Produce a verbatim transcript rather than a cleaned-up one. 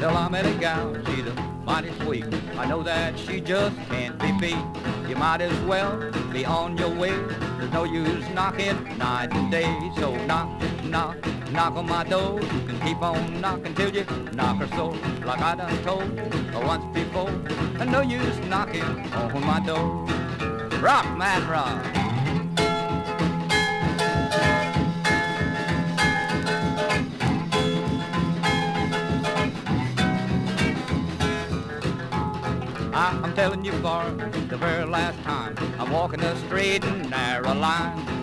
till I met a gal, she's a mighty sweet. I know that she just can't be beat. You might as well be on your way. There's no use knocking night and day. So knock, knock, knock on my door. You can keep on knocking till you knock her so. Like I done told you once before. And no use knocking on my door. Rock, man, rock. I'm telling you for the very last time, I'm walking the straight and narrow line.